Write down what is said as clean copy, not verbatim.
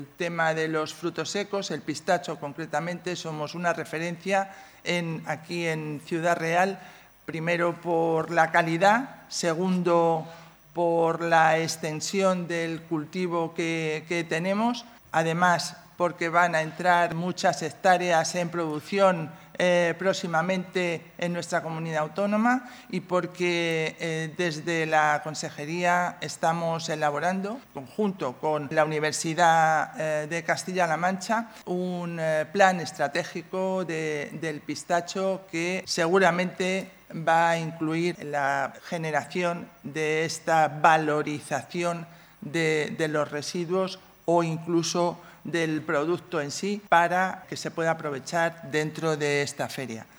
El tema de los frutos secos, el pistacho concretamente, somos una referencia aquí en Ciudad Real, primero por la calidad, segundo por la extensión del cultivo que tenemos, además porque van a entrar muchas hectáreas en producción próximamente en nuestra comunidad autónoma y porque desde la Consejería estamos elaborando, conjunto con la Universidad de Castilla-La Mancha, un plan estratégico del pistacho que seguramente va a incluir la generación de esta valorización de los residuos o incluso del producto en sí para que se pueda aprovechar dentro de esta feria.